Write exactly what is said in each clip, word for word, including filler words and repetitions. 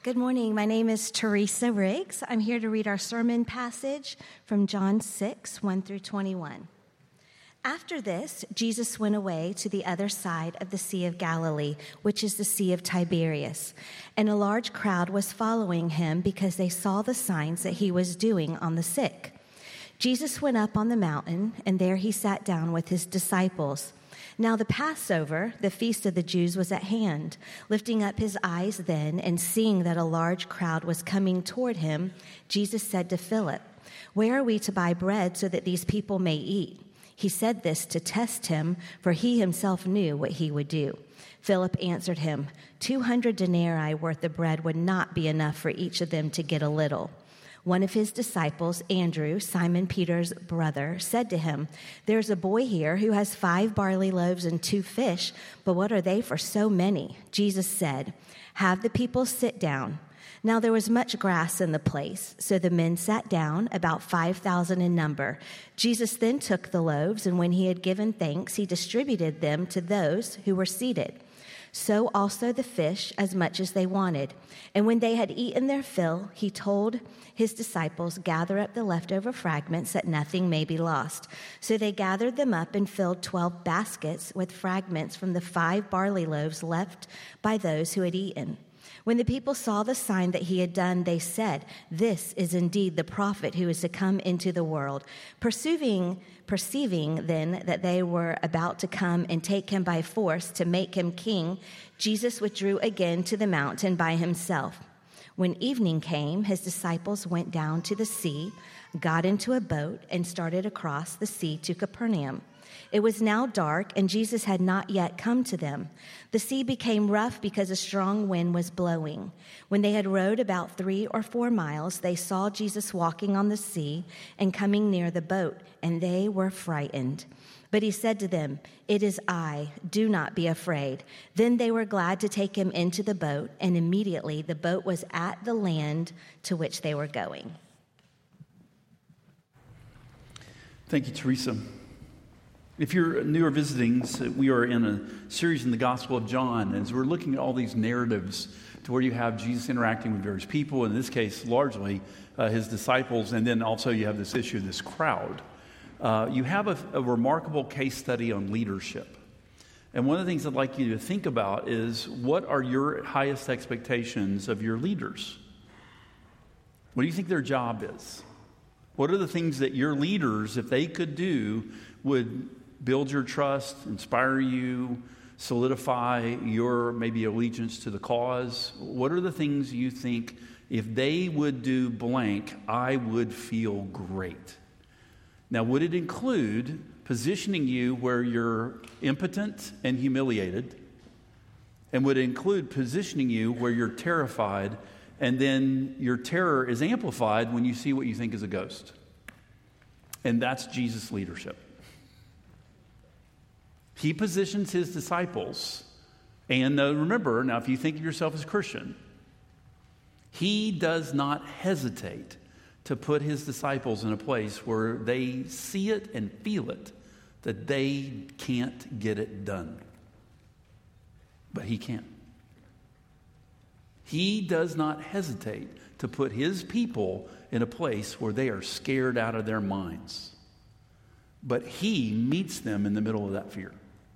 Good morning. My name is Teresa Riggs. I'm here to read our sermon passage from John six, one through twenty-one. After this, Jesus went away to the other side of the Sea of Galilee, which is the Sea of Tiberias, and a large crowd was following him because they saw the signs that he was doing on the sick. Jesus went up on the mountain, and there he sat down with his disciples. Now the Passover, the feast of the Jews, was at hand. Lifting up his eyes then and seeing that a large crowd was coming toward him, Jesus said to Philip, "Where are we to buy bread so that these people may eat?" He said this to test him, for he himself knew what he would do. Philip answered him, Two hundred denarii worth of bread would not be enough for each of them to get a little." One of his disciples, Andrew, Simon Peter's brother, said to him, "There's a boy here who has five barley loaves and two fish, but what are they for so many?" Jesus said, "Have the people sit down." Now there was much grass in the place, so the men sat down, about five thousand in number. Jesus then took the loaves, and when he had given thanks, he distributed them to those who were seated. So also the fish, as much as they wanted. And when they had eaten their fill, he told his disciples, "Gather up the leftover fragments, that nothing may be lost." So they gathered them up and filled twelve baskets with fragments from the five barley loaves left by those who had eaten. When the people saw the sign that he had done, they said, "This is indeed the prophet who is to come into the world." Perceiving, perceiving then that they were about to come and take him by force to make him king, Jesus withdrew again to the mountain by himself. When evening came, his disciples went down to the sea, got into a boat, and started across the sea to Capernaum. It was now dark, and Jesus had not yet come to them. The sea became rough because a strong wind was blowing. When they had rowed about three or four miles, they saw Jesus walking on the sea and coming near the boat, and they were frightened. But he said to them, "It is I, do not be afraid." Then they were glad to take him into the boat, and immediately the boat was at the land to which they were going. Thank you, Teresa. If you're new or visiting, we are in a series in the Gospel of John, as we're looking at all these narratives to where you have Jesus interacting with various people, in this case, largely uh, his disciples, and then also you have this issue of this crowd. Uh, you have a, a remarkable case study on leadership. And one of the things I'd like you to think about is, what are your highest expectations of your leaders? What do you think their job is? What are the things that your leaders, if they could do, would build your trust, inspire you, solidify your maybe allegiance to the cause? What are the things you think, if they would do blank, I would feel great? Now, would it include positioning you where you're impotent and humiliated? And would it include positioning you where you're terrified, and then your terror is amplified when you see what you think is a ghost? And that's Jesus' leadership. He positions his disciples, and uh, remember, now if you think of yourself as Christian, he does not hesitate to put his disciples in a place where they see it and feel it, that they can't get it done. But he can. He does not hesitate to put his people in a place where they are scared out of their minds. But he meets them in the middle of that fear.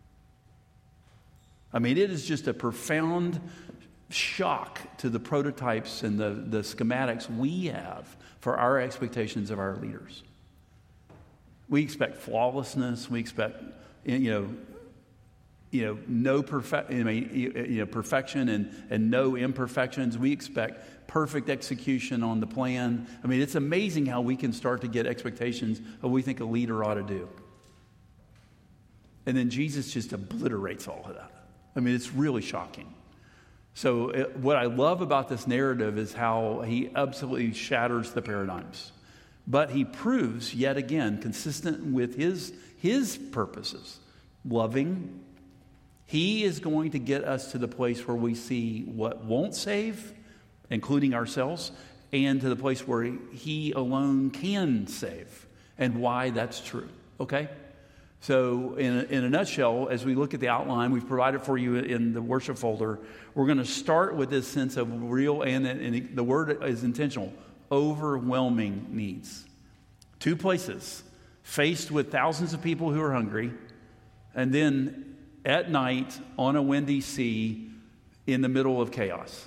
I mean, it is just a profound shock to the prototypes and the, the schematics we have for our expectations of our leaders. We expect flawlessness. We expect, you know, you know, no perfect, I mean, you know, perfection and, and no imperfections. We expect perfect execution on the plan. I mean, it's amazing how we can start to get expectations of what we think a leader ought to do. And then Jesus just obliterates all of that. I mean, it's really shocking. So it, what I love about this narrative is how he absolutely shatters the paradigms. But he proves, yet again, consistent with his, his purposes, loving. He is going to get us to the place where we see what won't save, including ourselves, and to the place where he alone can save, and why that's true. Okay? So in a, in a nutshell, as we look at the outline, we've provided for you in the worship folder, we're going to start with this sense of real, and, and the word is intentional, overwhelming needs. Two places, faced with thousands of people who are hungry, and then at night on a windy sea in the middle of chaos.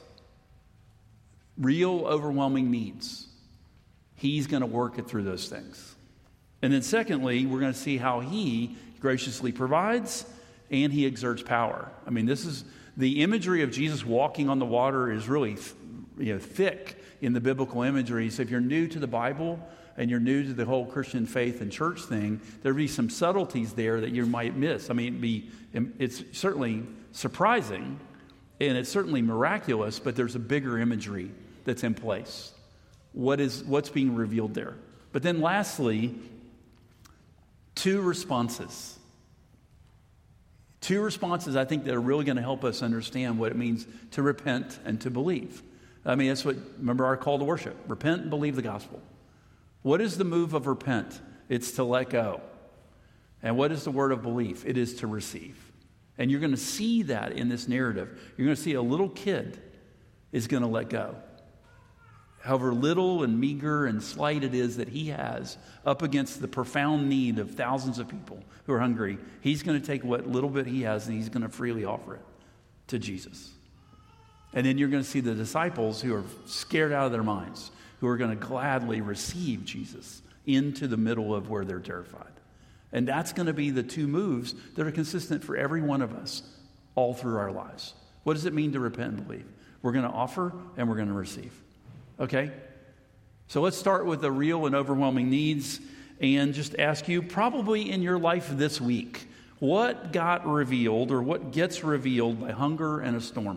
Real overwhelming needs. He's going to work it through those things. And then secondly, we're going to see how he graciously provides and he exerts power. I mean, this is the imagery of Jesus walking on the water is really, you know, thick in the biblical imagery. So if you're new to the Bible and you're new to the whole Christian faith and church thing, there'll be some subtleties there that you might miss. I mean, it'd be, it's certainly surprising and it's certainly miraculous, but there's a bigger imagery that's in place. What is, what's being revealed there? But then lastly, two responses. Two responses, I think, that are really going to help us understand what it means to repent and to believe. I mean, that's what, remember our call to worship. Repent and believe the gospel. What is the move of repent? It's to let go. And what is the word of belief? It is to receive. And you're going to see that in this narrative. You're going to see a little kid is going to let go. However little and meager and slight it is that he has up against the profound need of thousands of people who are hungry, he's going to take what little bit he has and he's going to freely offer it to Jesus. And then you're going to see the disciples who are scared out of their minds, who are going to gladly receive Jesus into the middle of where they're terrified. And that's going to be the two moves that are consistent for every one of us all through our lives. What does it mean to repent and believe? We're going to offer and we're going to receive. Okay? So let's start with the real and overwhelming needs and just ask you, probably in your life this week, what got revealed or what gets revealed by hunger and a storm?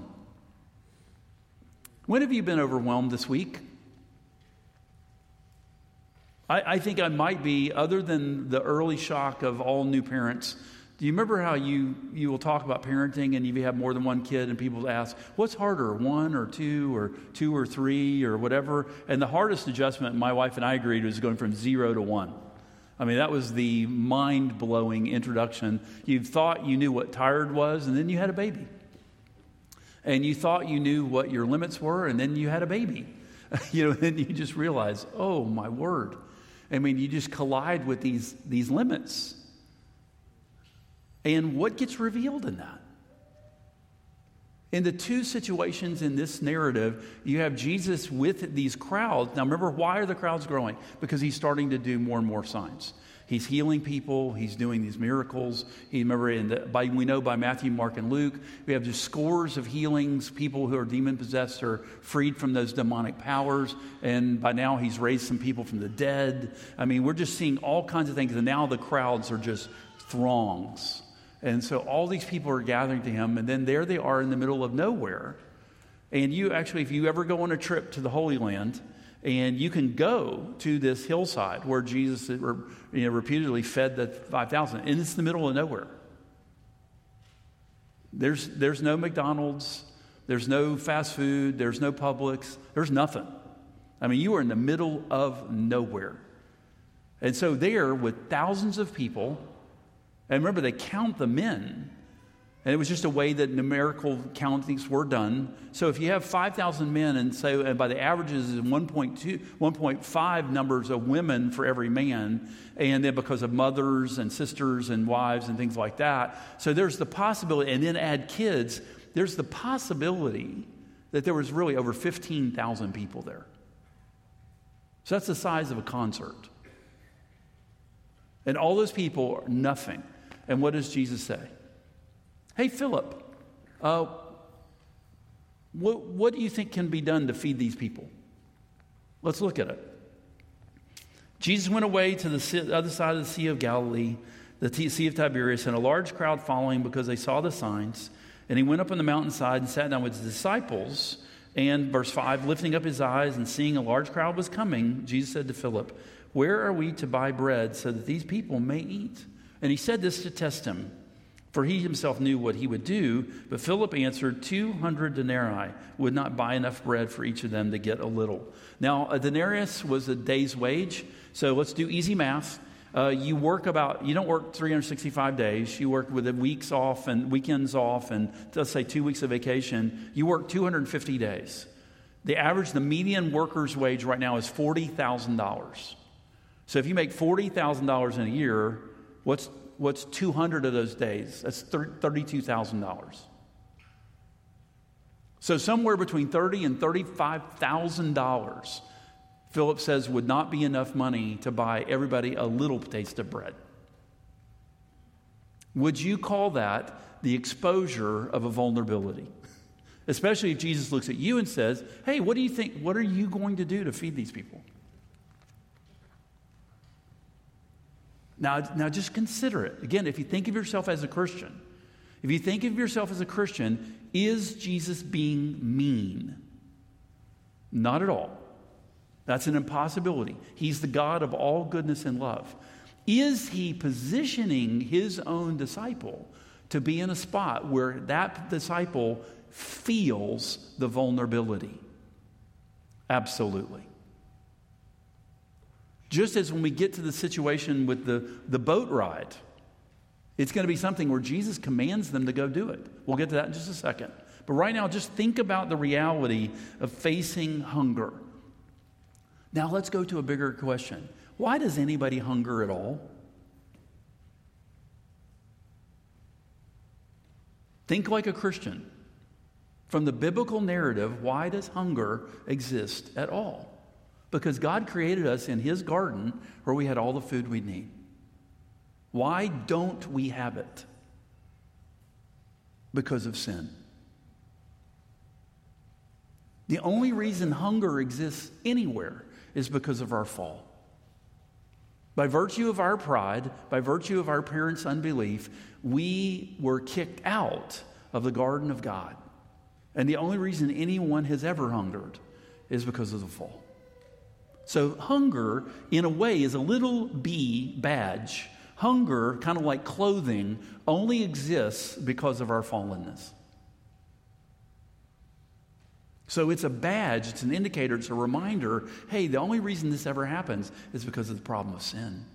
When have you been overwhelmed this week? I, I think I might be, other than the early shock of all new parents. Do you remember how you, you will talk about parenting and you have more than one kid and people ask, what's harder, one or two or two or three or whatever? And the hardest adjustment, my wife and I agreed, was going from zero to one. I mean, that was the mind-blowing introduction. You thought you knew what tired was, and then you had a baby. And you thought you knew what your limits were, and then you had a baby. You know, then you just realize, oh, my word. I mean, you just collide with these, these limits. And what gets revealed in that? In the two situations in this narrative, you have Jesus with these crowds. Now remember, why are the crowds growing? Because he's starting to do more and more signs. He's healing people. He's doing these miracles. He, remember, in the, by, we know by Matthew, Mark, and Luke, we have just scores of healings. People who are demon-possessed are freed from those demonic powers. And by now, he's raised some people from the dead. I mean, we're just seeing all kinds of things. And now the crowds are just throngs. And so all these people are gathering to him, and then there they are in the middle of nowhere. And you actually, if you ever go on a trip to the Holy Land, and you can go to this hillside where Jesus, you know, repeatedly fed the five thousand, and it's the middle of nowhere. There's, there's no McDonald's, there's no fast food, there's no Publix, there's nothing. I mean, you are in the middle of nowhere. And so there, with thousands of people, and remember, they count the men. And it was just a way that numerical countings were done. So if you have five thousand men, and so and by the averages is one point two, one point five numbers of women for every man, and then because of mothers and sisters and wives and things like that. So there's the possibility, and then add kids, there's the possibility that there was really over fifteen thousand people there. So that's the size of a concert. And all those people are nothing. And what does Jesus say? Hey, Philip, uh, what, what do you think can be done to feed these people? Let's look at it. Jesus went away to the other side of the Sea of Galilee, the Sea of Tiberias, and a large crowd following because they saw the signs. And he went up on the mountainside and sat down with his disciples. And verse five, lifting up his eyes and seeing a large crowd was coming, Jesus said to Philip, where are we to buy bread so that these people may eat? And he said this to test him, for he himself knew what he would do. But Philip answered, two hundred denarii would not buy enough bread for each of them to get a little. Now, a denarius was a day's wage. So let's do easy math. Uh, you work about, you don't work three hundred sixty-five days. You work with the weeks off and weekends off and let's say two weeks of vacation. You work two hundred fifty days. The average, the median worker's wage right now is forty thousand dollars. So if you make forty thousand dollars in a year, what's what's two hundred of those days? That's thirty-two thousand dollars. So somewhere between thirty thousand dollars and thirty-five thousand dollars, Philip says, would not be enough money to buy everybody a little taste of bread. Would you call that the exposure of a vulnerability? Especially if Jesus looks at you and says, hey, what do you think? What are you going to do to feed these people? Now, now just consider it. Again, if you think of yourself as a Christian, if you think of yourself as a Christian, is Jesus being mean? Not at all. That's an impossibility. He's the God of all goodness and love. Is he positioning his own disciple to be in a spot where that disciple feels the vulnerability? Absolutely. Just as when we get to the situation with the, the boat ride, it's going to be something where Jesus commands them to go do it. We'll get to that in just a second. But right now, just think about the reality of facing hunger. Now let's go to a bigger question. Why does anybody hunger at all? Think like a Christian. From the biblical narrative, why does hunger exist at all? Because God created us in his garden where we had all the food we need. Why don't we have it? Because of sin. The only reason hunger exists anywhere is because of our fall. By virtue of our pride, by virtue of our parents' unbelief, we were kicked out of the garden of God. And the only reason anyone has ever hungered is because of the fall. So hunger, in a way, is a little B badge. Hunger, kind of like clothing, only exists because of our fallenness. So it's a badge, it's an indicator, it's a reminder, hey, the only reason this ever happens is because of the problem of sin.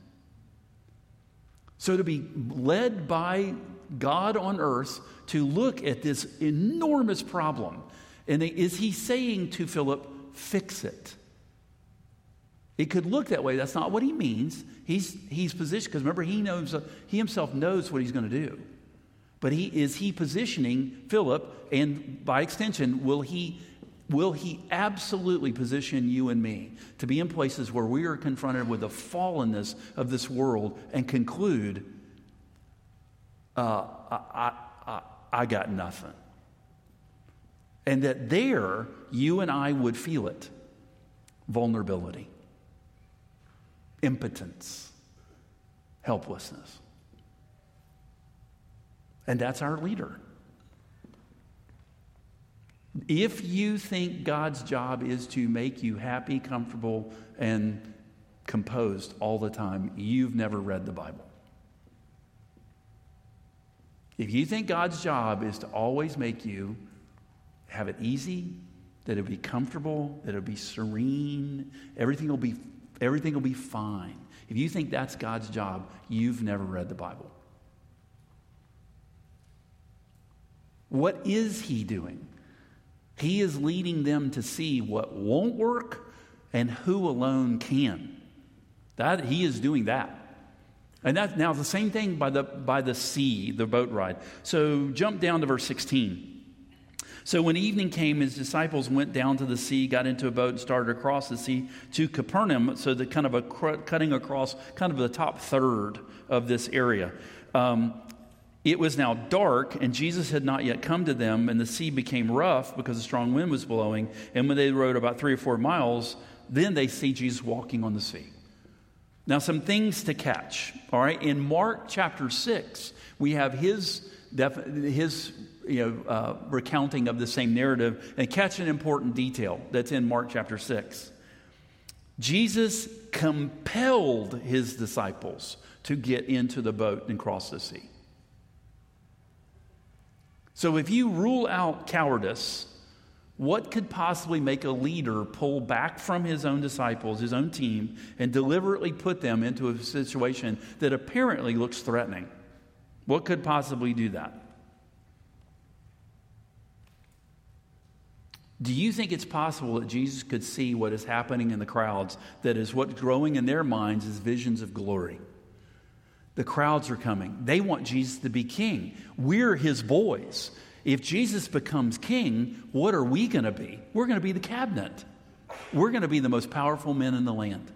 So to be led by God on earth to look at this enormous problem, and is he saying to Philip, fix it? It could look that way. That's not what he means. He's he's positioned, because remember, he knows he himself knows what he's going to do. But he is he positioning Philip, and by extension, will he will he absolutely position you and me to be in places where we are confronted with the fallenness of this world and conclude, uh, I, I, I, I got nothing. And that there, you and I would feel it. Vulnerability. Impotence. Helplessness. And that's our leader. If you think God's job is to make you happy, comfortable, and composed all the time, you've never read the Bible. If you think God's job is to always make you have it easy, that it'll be comfortable, that it'll be serene, everything will be everything will be fine. If you think that's God's job, you've never read the Bible. What is he doing? He is leading them to see what won't work and who alone can. That he is doing that. And that now the same thing by the by the sea, the boat ride. So jump down to verse sixteen. So when evening came, his disciples went down to the sea, got into a boat, and started across the sea to Capernaum. So the kind of a cutting across kind of the top third of this area. Um, It was now dark, and Jesus had not yet come to them, and the sea became rough because a strong wind was blowing. And when they rowed about three or four miles, then they see Jesus walking on the sea. Now, some things to catch. All right, in Mark chapter six, we have his def- his you know uh, recounting of the same narrative, and catch an important detail that's in Mark chapter six. Jesus compelled his disciples to get into the boat and cross the sea. So if you rule out cowardice, What could possibly make a leader pull back from his own disciples, his own team, and deliberately put them into a situation that apparently looks threatening? What could possibly do that? Do you think it's possible that Jesus could see what is happening in the crowds, that is what's growing in their minds is visions of glory? The crowds are coming. They want Jesus to be king. We're his boys. If Jesus becomes king, what are we going to be? We're going to be the cabinet. We're going to be the most powerful men in the land.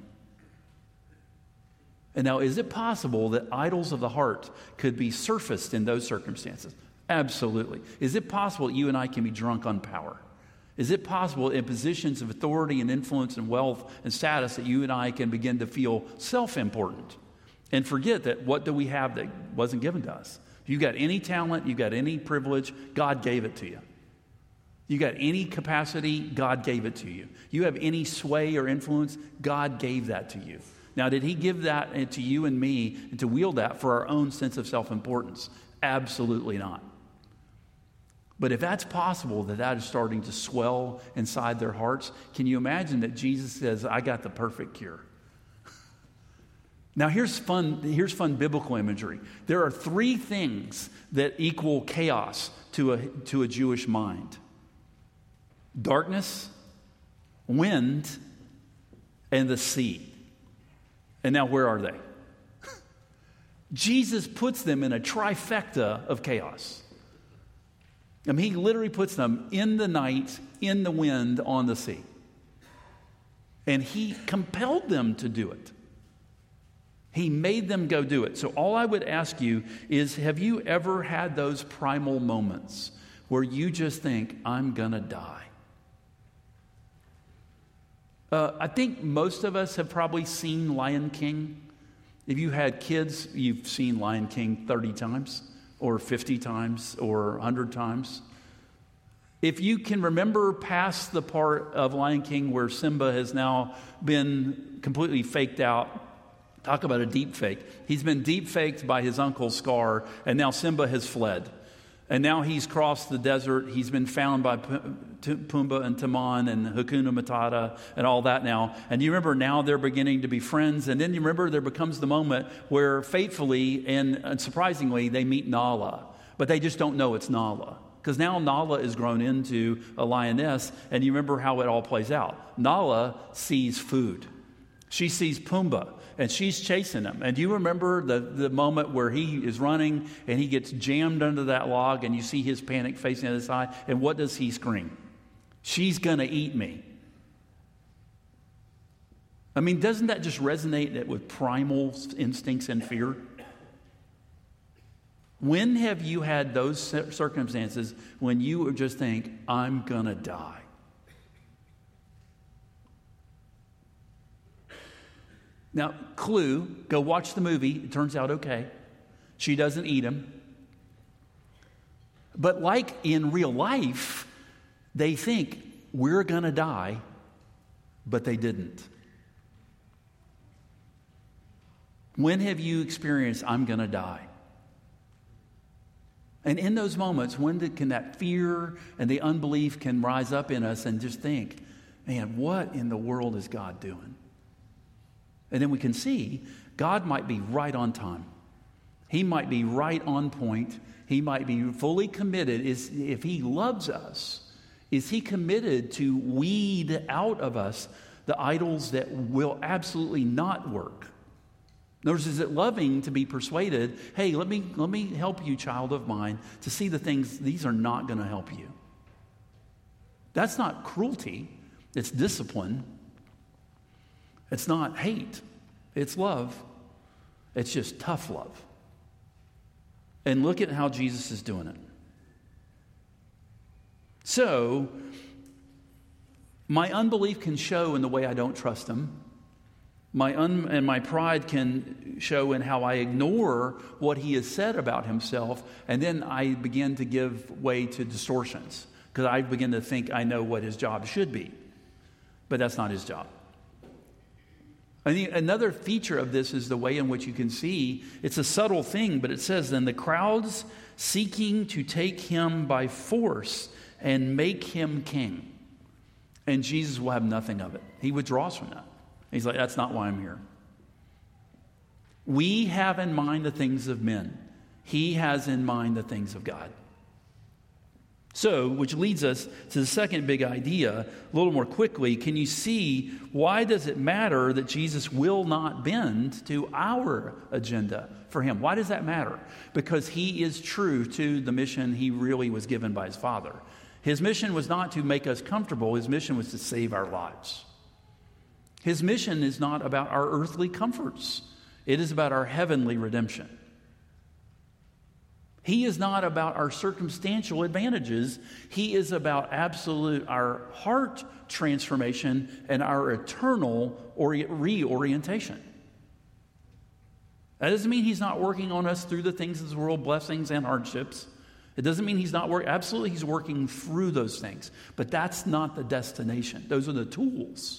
And now, is it possible that idols of the heart could be surfaced in those circumstances? Absolutely. Is it possible that you and I can be drunk on power? Is it possible in positions of authority and influence and wealth and status that you and I can begin to feel self-important and forget that what do we have that wasn't given to us? If you got any talent, you got any privilege, God gave it to you. You got any capacity, God gave it to you. You have any sway or influence, God gave that to you. Now, did he give that to you and me and to wield that for our own sense of self-importance? Absolutely not. But if that's possible, that that is starting to swell inside their hearts, can you imagine that Jesus says, I got the perfect cure? Now, here's fun, here's fun biblical imagery. There are three things that equal chaos to a, to a Jewish mind: darkness, wind, and the sea. And now, where are they? Jesus puts them in a trifecta of chaos. I mean, he literally puts them in the night, in the wind, on the sea. And he compelled them to do it. He made them go do it. So all I would ask you is, have you ever had those primal moments where you just think, I'm going to die? Uh, I think most of us have probably seen Lion King. If you had kids, you've seen Lion King thirty times or fifty times or one hundred times. If you can remember past the part of Lion King where Simba has now been completely faked out, talk about a deep fake. He's been deep faked by his uncle Scar, and now Simba has fled. And now he's crossed the desert. He's been found by Pumbaa and Timon and Hakuna Matata and all that now. And you remember now they're beginning to be friends. And then you remember there becomes the moment where faithfully and, and surprisingly they meet Nala. But they just don't know it's Nala. Because now Nala is grown into a lioness. And you remember how it all plays out. Nala sees food. She sees Pumbaa. And she's chasing him. And do you remember the, the moment where he is running and he gets jammed under that log and you see his panic facing the other side? And what does he scream? She's going to eat me. I mean, doesn't that just resonate with primal instincts and fear? When have you had those circumstances when you just think, I'm going to die? Now, clue, go watch the movie. It turns out okay. She doesn't eat him. But like in real life, they think we're going to die, but they didn't. When have you experienced, I'm going to die? And in those moments, when did, can that fear and the unbelief can rise up in us and just think, man, what in the world is God doing? And then we can see God might be right on time. He might be right on point. He might be fully committed. Is, if he loves us, is he committed to weed out of us the idols that will absolutely not work? In other words, is it loving to be persuaded, hey, let me, let me help you, child of mine, to see the things, these are not going to help you. That's not cruelty. It's discipline. It's not hate. It's love. It's just tough love. And look at how Jesus is doing it. So, my unbelief can show in the way I don't trust him. My un- and my pride can show in how I ignore what he has said about himself. And then I begin to give way to distortions. Because I begin to think I know what his job should be. But that's not his job. I think another feature of this is the way in which you can see, it's a subtle thing, but it says, then the crowds seeking to take him by force and make him king. And Jesus will have nothing of it. He withdraws from that. He's like, that's not why I'm here. We have in mind the things of men. He has in mind the things of God. So, which leads us to the second big idea, a little more quickly. Can you see why does it matter that Jesus will not bend to our agenda for him? Why does that matter? Because he is true to the mission he really was given by his Father. His mission was not to make us comfortable. His mission was to save our lives. His mission is not about our earthly comforts. It is about our heavenly redemption. He is not about our circumstantial advantages. He is about absolute, our heart transformation and our eternal ori- reorientation. That doesn't mean he's not working on us through the things of this world, blessings and hardships. It doesn't mean he's not working. Absolutely, he's working through those things. But that's not the destination. Those are the tools.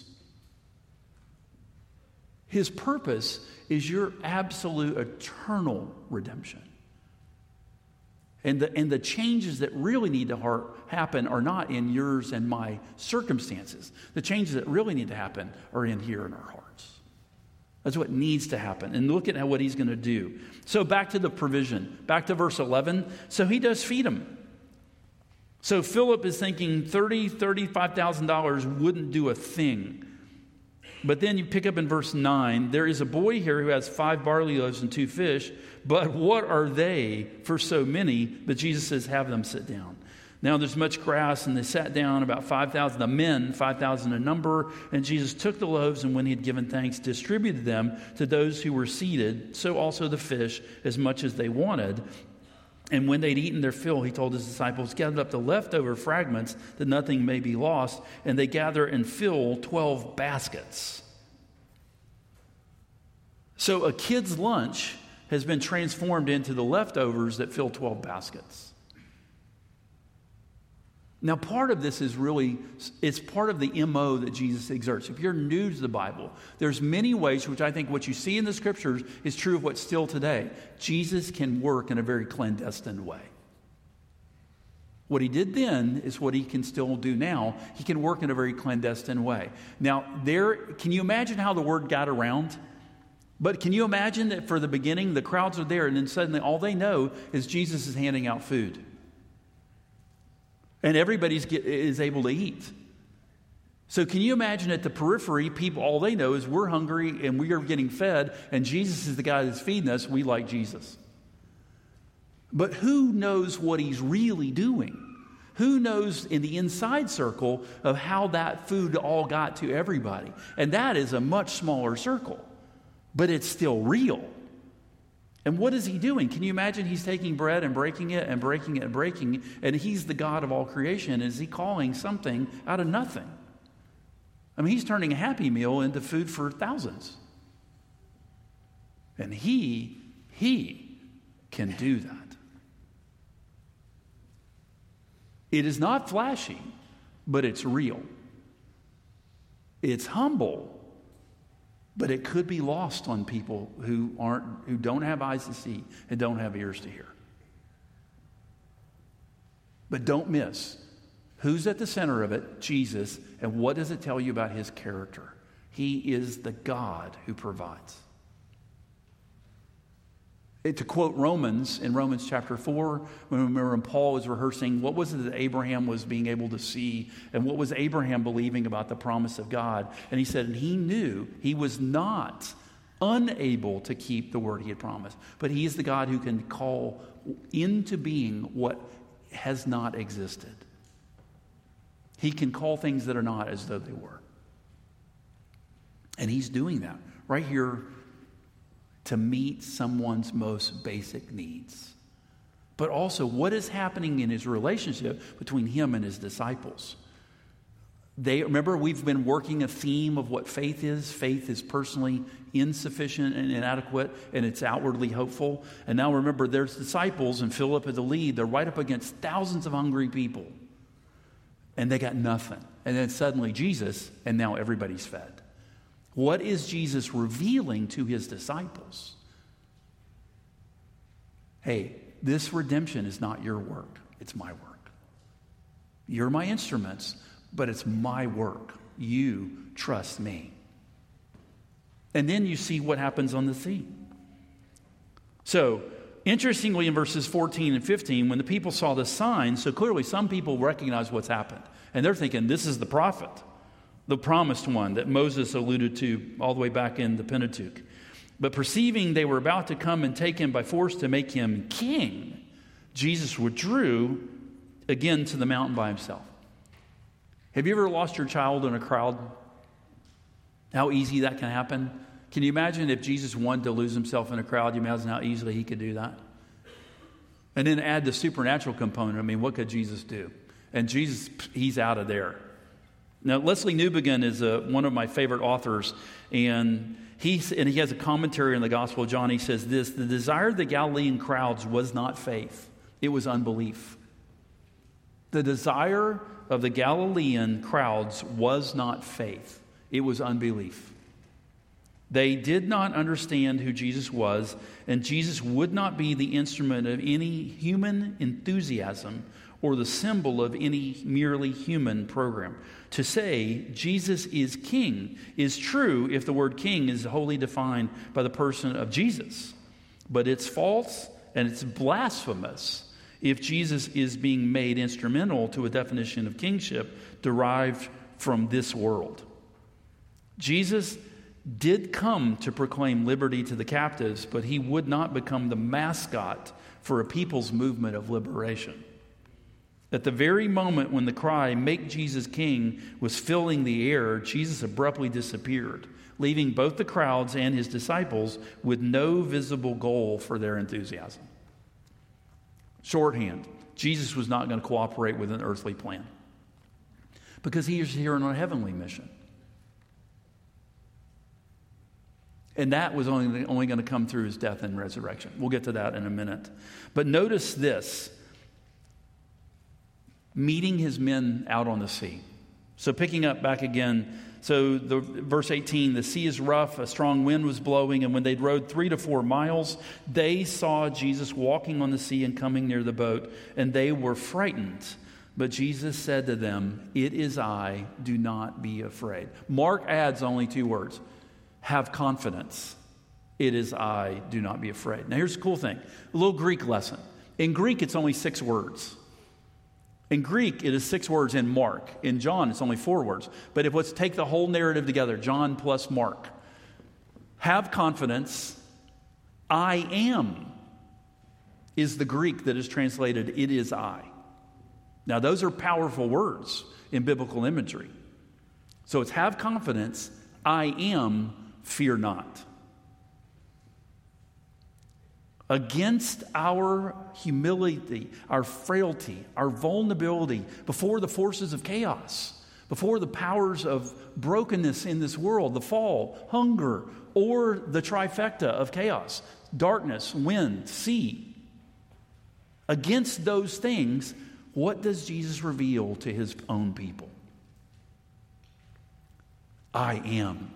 His purpose is your absolute eternal redemption. And the, and the changes that really need to heart, happen are not in yours and my circumstances. The changes that really need to happen are in here in our hearts. That's what needs to happen. And look at what he's going to do. So back to the provision. Back to verse eleven. So he does feed them. So Philip is thinking thirty thousand dollars, thirty-five thousand dollars wouldn't do a thing. But then you pick up in verse nine, there is a boy here who has five barley loaves and two fish, but what are they for so many? But Jesus says, have them sit down. Now there's much grass, and they sat down, about five thousand, the men, five thousand in number. And Jesus took the loaves, and when he had given thanks, distributed them to those who were seated, so also the fish, as much as they wanted. And when they'd eaten their fill, he told his disciples, gather up the leftover fragments, that nothing may be lost. And they gather and fill twelve baskets. So a kid's lunch has been transformed into the leftovers that fill twelve baskets. Now, part of this is really, it's part of the M O that Jesus exerts. If you're new to the Bible, there's many ways, which I think what you see in the Scriptures is true of what's still today. Jesus can work in a very clandestine way. What he did then is what he can still do now. He can work in a very clandestine way. Now, there, can you imagine how the word got around? But can you imagine that for the beginning, the crowds are there, and then suddenly all they know is Jesus is handing out food. And everybody is able to eat. So can you imagine at the periphery, people, all they know is we're hungry and we are getting fed, and Jesus is the guy that's feeding us. We like Jesus. But who knows what he's really doing? Who knows in the inside circle of how that food all got to everybody? And that is a much smaller circle. But it's still real. And what is he doing? Can you imagine he's taking bread and breaking it and breaking it and breaking it, and he's the God of all creation. Is he calling something out of nothing? I mean, he's turning a Happy Meal into food for thousands. And he, he can do that. It is not flashy, but it's real. It's humble. But it could be lost on people who aren't, who don't have eyes to see and don't have ears to hear. But don't miss, who's at the center of it? Jesus. And what does it tell you about his character? He is the God who provides. To quote Romans, in Romans chapter four, when, when Paul was rehearsing, what was it that Abraham was being able to see, and what was Abraham believing about the promise of God? And he said, and he knew he was not unable to keep the word he had promised, but he is the God who can call into being what has not existed. He can call things that are not as though they were. And he's doing that right here to meet someone's most basic needs. But also, what is happening in his relationship between him and his disciples? They, remember, we've been working a theme of what faith is. Faith is personally insufficient and inadequate, and it's outwardly hopeful. And now remember, there's disciples, and Philip at the lead. They're right up against thousands of hungry people. And they got nothing. And then suddenly Jesus, and now everybody's fed. What is Jesus revealing to his disciples? Hey, this redemption is not your work. It's my work. You're my instruments, but it's my work. You trust me. And then you see what happens on the sea. So, interestingly, in verses fourteen and fifteen, when the people saw the sign, so clearly some people recognize what's happened. And they're thinking, this is the prophet, the promised one that Moses alluded to all the way back in the Pentateuch. But perceiving they were about to come and take him by force to make him king, Jesus withdrew again to the mountain by himself. Have you ever lost your child in a crowd? How easy that can happen? Can you imagine if Jesus wanted to lose himself in a crowd? You imagine how easily he could do that? And then add the supernatural component. I mean, what could Jesus do? And Jesus, he's out of there. Now, Leslie Newbegin is a, one of my favorite authors, and he, and he has a commentary on the Gospel of John. He says this: the desire of the Galilean crowds was not faith, it was unbelief. The desire of the Galilean crowds was not faith, it was unbelief. They did not understand who Jesus was, and Jesus would not be the instrument of any human enthusiasm or the symbol of any merely human program. To say Jesus is king is true if the word king is wholly defined by the person of Jesus. But it's false and it's blasphemous if Jesus is being made instrumental to a definition of kingship derived from this world. Jesus did come to proclaim liberty to the captives, but he would not become the mascot for a people's movement of liberation. At the very moment when the cry, "Make Jesus King," was filling the air, Jesus abruptly disappeared, leaving both the crowds and his disciples with no visible goal for their enthusiasm. Shorthand, Jesus was not going to cooperate with an earthly plan because he is here on a heavenly mission. And that was only, only going to come through his death and resurrection. We'll get to that in a minute. But notice this: meeting his men out on the sea. So picking up back again, so the verse eighteen, the sea is rough, a strong wind was blowing, and when they'd rowed three to four miles, they saw Jesus walking on the sea and coming near the boat, and they were frightened. But Jesus said to them, "It is I, do not be afraid." Mark adds only two words: have confidence. It is I, do not be afraid. Now here's the cool thing, a little Greek lesson. In Greek, it's only six words. In Greek, it is six words in Mark. In John, it's only four words. But if let's take the whole narrative together, John plus Mark. Have confidence, I am, is the Greek that is translated, it is I. Now those are powerful words in biblical imagery. So it's have confidence, I am, fear not. Against our humility, our frailty, our vulnerability before the forces of chaos, before the powers of brokenness in this world, the fall, hunger, or the trifecta of chaos, darkness, wind, sea. Against those things, what does Jesus reveal to his own people? I am.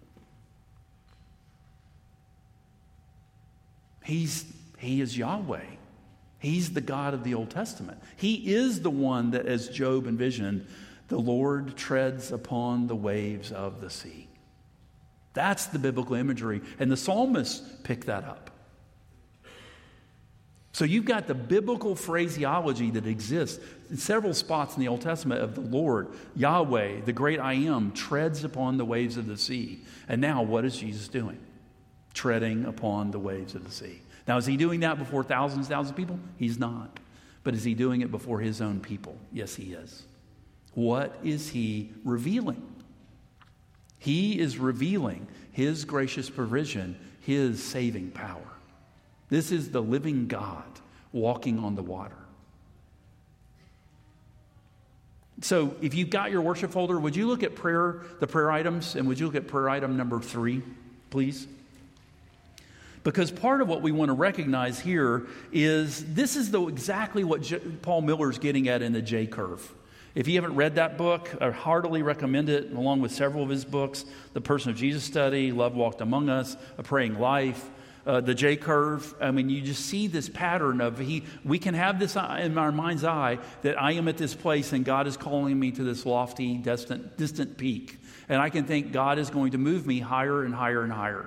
He's, he is Yahweh. He's the God of the Old Testament. He is the one that, as Job envisioned, the Lord treads upon the waves of the sea. That's the biblical imagery, and the psalmists pick that up. So you've got the biblical phraseology that exists in several spots in the Old Testament of the Lord, Yahweh, the great I am, treads upon the waves of the sea. And now what is Jesus doing? Treading upon the waves of the sea. Now, is he doing that before thousands and thousands of people? He's not. But is he doing it before his own people? Yes, he is. What is he revealing? He is revealing his gracious provision, his saving power. This is the living God walking on the water. So if you've got your worship folder, would you look at prayer, the prayer items, and would you look at prayer item number three, please? Because part of what we want to recognize here is this is the, exactly what J- Paul Miller is getting at in the J Curve. If you haven't read that book, I heartily recommend it, along with several of his books, The Person of Jesus Study, Love Walked Among Us, A Praying Life. uh, the J curve. I mean, you just see this pattern of he. We can have this in our mind's eye that I am at this place and God is calling me to this lofty, distant, distant peak. And I can think God is going to move me higher and higher and higher.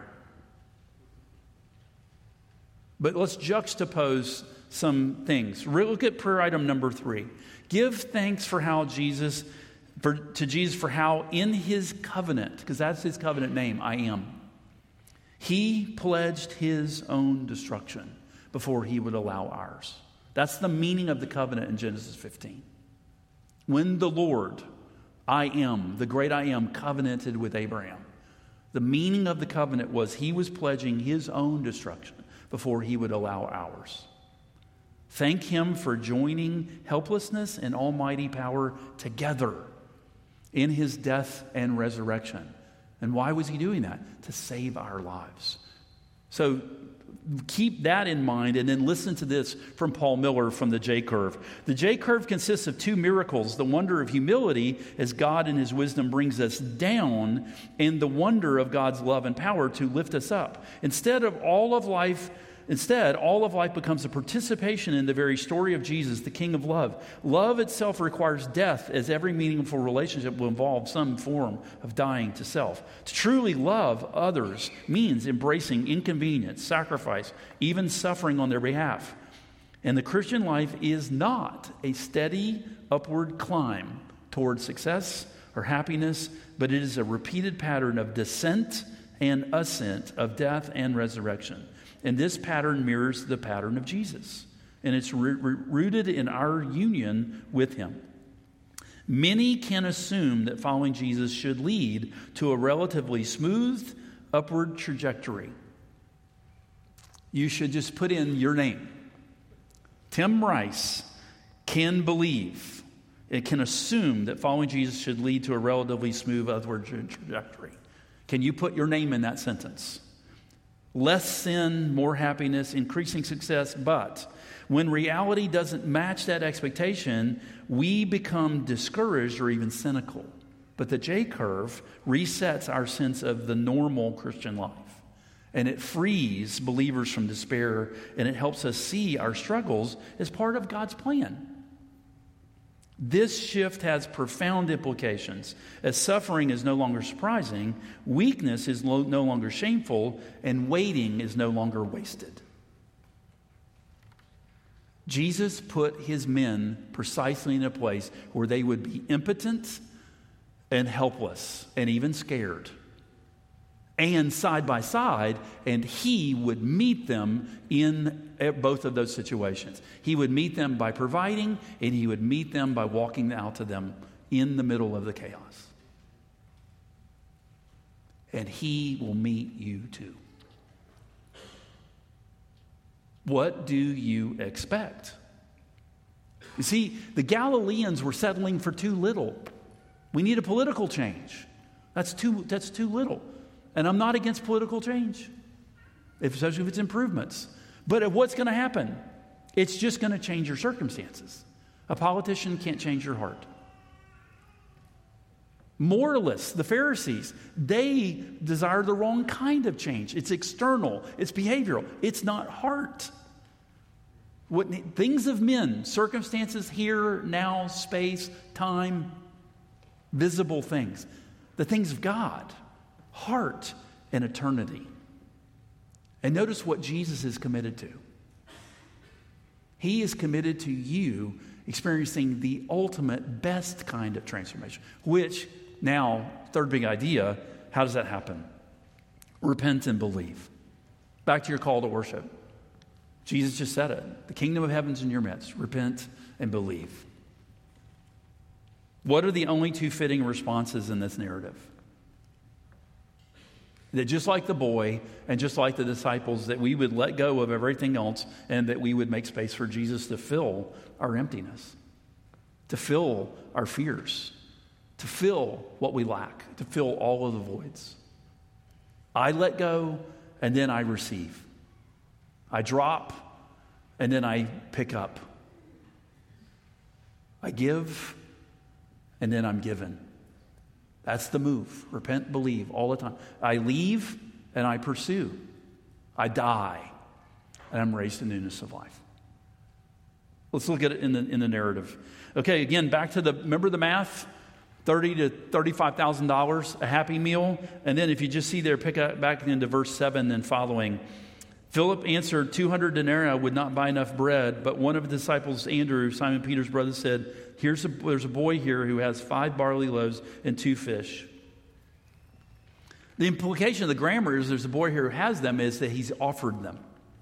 But let's juxtapose some things. Look at prayer item number three. Give thanks for how Jesus, for, to Jesus for how in his covenant, because that's his covenant name, I am, he pledged his own destruction before he would allow ours. That's the meaning of the covenant in Genesis fifteen. When the Lord, I am, the great I am, covenanted with Abraham, the meaning of the covenant was he was pledging his own destruction before he would allow ours. Thank him for joining helplessness and almighty power together in his death and resurrection. And why was he doing that? To save our lives. So keep that in mind, and then listen to this from Paul Miller from the J-curve. The J-curve consists of two miracles: the wonder of humility as God in his wisdom brings us down, and the wonder of God's love and power to lift us up. Instead of all of life Instead, all of life becomes a participation in the very story of Jesus, the King of love. Love itself requires death, as every meaningful relationship will involve some form of dying to self. To truly love others means embracing inconvenience, sacrifice, even suffering on their behalf. And the Christian life is not a steady upward climb toward success or happiness, but it is a repeated pattern of descent and ascent, of death and resurrection. And this pattern mirrors the pattern of Jesus. And it's re- re- rooted in our union with him. Many can assume that following Jesus should lead to a relatively smooth upward trajectory. You should just put in your name. Tim Rice can believe, it can assume that following Jesus should lead to a relatively smooth upward trajectory. Can you put your name in that sentence? Less sin, more happiness, increasing success. But when reality doesn't match that expectation, we become discouraged or even cynical. But the J-curve resets our sense of the normal Christian life. And it frees believers from despair, and it helps us see our struggles as part of God's plan. This shift has profound implications, as suffering is no longer surprising, weakness is lo- no longer shameful, and waiting is no longer wasted. Jesus put his men precisely in a place where they would be impotent and helpless and even scared, and side by side, and he would meet them in both of those situations. He would meet them by providing, and he would meet them by walking out to them in the middle of the chaos. And he will meet you too. What do you expect? You see, the Galileans were settling for too little. We need a political change. That's too, that's too little. And I'm not against political change, especially if it's improvements. But what's going to happen? It's just going to change your circumstances. A politician can't change your heart. Moralists, the Pharisees, they desire the wrong kind of change. It's external, it's behavioral, it's not heart. What, things of men, circumstances here, now, space, time, visible things. The things of God, heart, and eternity. And notice what Jesus is committed to. He is committed to you experiencing the ultimate, best kind of transformation. Which, now, third big idea, how does that happen? Repent and believe. Back to your call to worship. Jesus just said it. The kingdom of heaven's in your midst. Repent and believe. What are the only two fitting responses in this narrative? That just like the boy and just like the disciples, that we would let go of everything else and that we would make space for Jesus to fill our emptiness, to fill our fears, to fill what we lack, to fill all of the voids. I let go and then I receive. I drop and then I pick up. I give and then I'm given. That's the move. Repent, believe all the time. I leave and I pursue. I die, and I'm raised in newness of life. Let's look at it in the, in the narrative. Okay, again, back to the, remember the math? thirty to thirty-five thousand dollars, a happy meal. And then if you just see there, pick up back into verse seven and following. Philip answered, two hundred denarii would not buy enough bread. But one of the disciples, Andrew, Simon Peter's brother, said, Here's a, there's a boy here who has five barley loaves and two fish. The implication of the grammar is there's a boy here who has them is that he's offered them.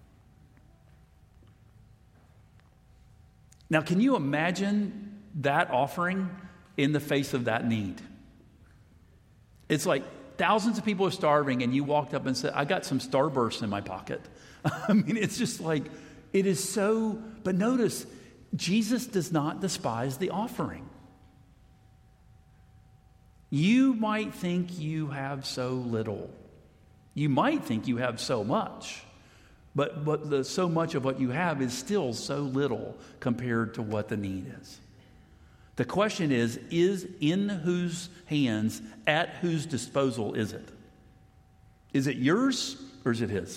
Now, can you imagine that offering in the face of that need? It's like thousands of people are starving and you walked up and said, I got some Starburst in my pocket. I mean, it's just like, it is so, but notice, Jesus does not despise the offering. You might think you have so little. You might think you have so much. But, but the, so much of what you have is still so little compared to what the need is. The question is, is in whose hands, at whose disposal is it? Is it yours or is it his?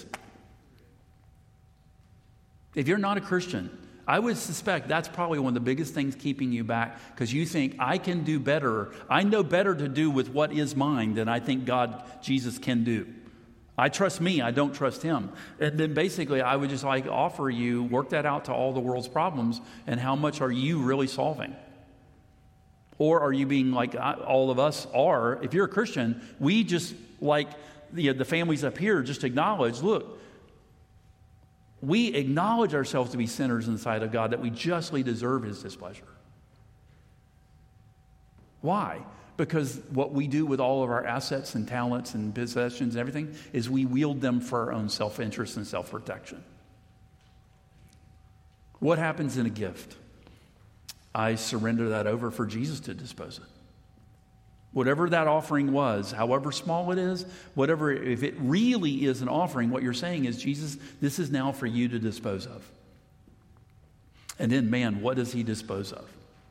If you're not a Christian, I would suspect that's probably one of the biggest things keeping you back, because you think, I can do better. I know better to do with what is mine than I think God, Jesus can do. I trust me, I don't trust him. And then basically I would just like offer you, work that out to all the world's problems, and how much are you really solving? Or are you being like all of us are? If you're a Christian, we just like the, the families up here just acknowledge, look, we acknowledge ourselves to be sinners in the sight of God, that we justly deserve his displeasure. Why? Because what we do with all of our assets and talents and possessions and everything is we wield them for our own self-interest and self-protection. What happens in a gift? I surrender that over for Jesus to dispose of it. Whatever that offering was, however small it is, whatever, if it really is an offering, what you're saying is, Jesus, this is now for you to dispose of. And then, man, what does he dispose of?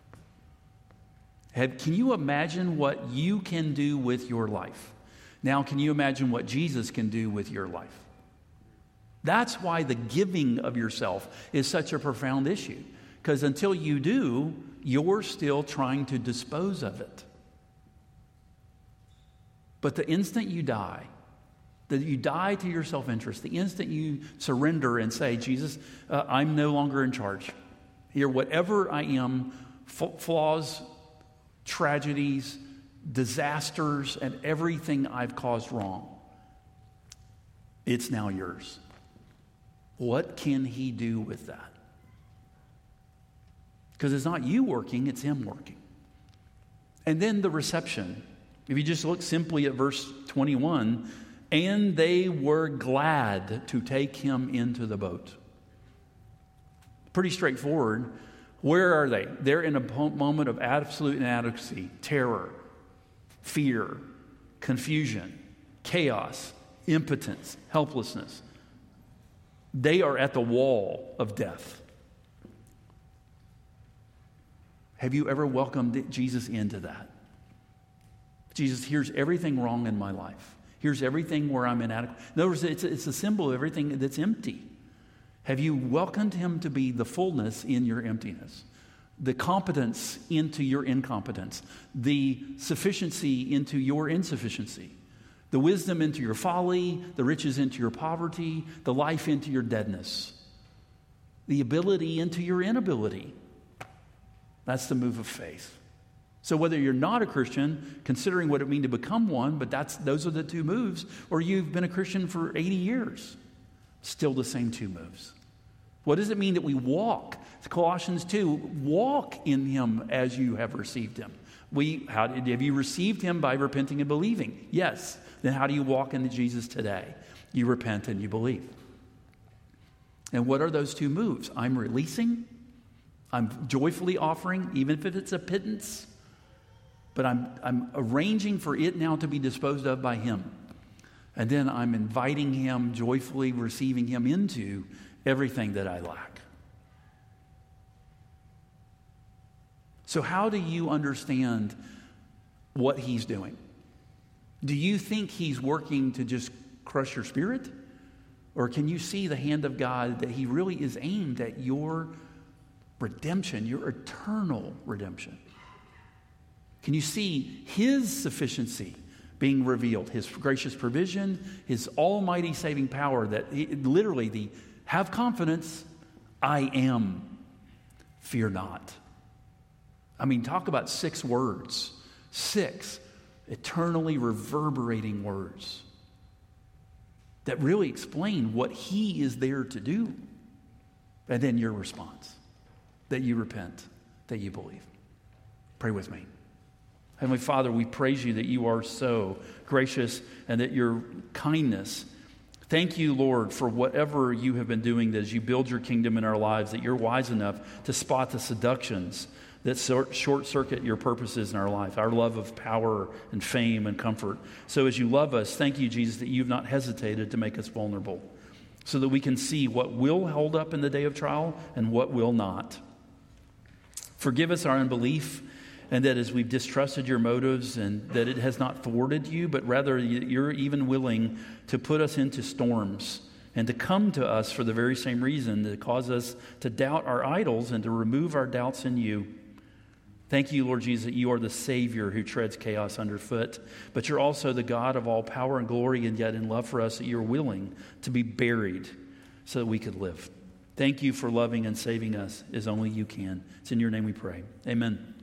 Have, can you imagine what you can do with your life? Now, can you imagine what Jesus can do with your life? That's why the giving of yourself is such a profound issue. Because until you do, you're still trying to dispose of it. But the instant you die, that you die to your self-interest, the instant you surrender and say, Jesus, uh, I'm no longer in charge. Here, whatever I am, f- flaws, tragedies, disasters, and everything I've caused wrong, it's now yours. What can he do with that? Because it's not you working, it's him working. And then the reception. If you just look simply at verse twenty-one, and they were glad to take him into the boat. Pretty straightforward. Where are they? They're in a moment of absolute inadequacy, terror, fear, confusion, chaos, impotence, helplessness. They are at the wall of death. Have you ever welcomed Jesus into that? Jesus, here's everything wrong in my life. Here's everything where I'm inadequate. In other words, it's, it's a symbol of everything that's empty. Have you welcomed him to be the fullness in your emptiness? The competence into your incompetence. The sufficiency into your insufficiency. The wisdom into your folly. The riches into your poverty. The life into your deadness. The ability into your inability. That's the move of faith. So whether you're not a Christian, considering what it means to become one, but that's those are the two moves, or you've been a Christian for eighty years, still the same two moves. What does it mean that we walk? Colossians two, walk in him as you have received him. We, how did, have you received him by repenting and believing? Yes. Then how do you walk into Jesus today? You repent and you believe. And what are those two moves? I'm releasing. I'm joyfully offering, even if it's a pittance. But I'm, I'm arranging for it now to be disposed of by him. And then I'm inviting him, joyfully receiving him into everything that I lack. So how do you understand what he's doing? Do you think he's working to just crush your spirit? Or can you see the hand of God that he really is aimed at your redemption, your eternal redemption? Can you see his sufficiency being revealed, his gracious provision, his almighty saving power, that he, literally the have confidence, I am, fear not. I mean, talk about six words, six eternally reverberating words that really explain what he is there to do. And then your response, that you repent, that you believe. Pray with me. Heavenly Father, we praise you that you are so gracious and that your kindness. Thank you, Lord, for whatever you have been doing as you build your kingdom in our lives, that you're wise enough to spot the seductions that short circuit your purposes in our life, our love of power and fame and comfort. So as you love us, thank you, Jesus, that you've not hesitated to make us vulnerable so that we can see what will hold up in the day of trial and what will not. Forgive us our unbelief, and that as we've distrusted your motives and that it has not thwarted you, but rather you're even willing to put us into storms and to come to us for the very same reason, to cause us to doubt our idols and to remove our doubts in you. Thank you, Lord Jesus, that you are the Savior who treads chaos underfoot, but you're also the God of all power and glory, and yet in love for us that you're willing to be buried so that we could live. Thank you for loving and saving us as only you can. It's in your name we pray. Amen.